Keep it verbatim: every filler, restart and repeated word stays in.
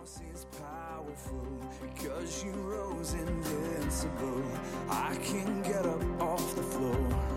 cross is powerful because you rose invincible. I can get up off the floor.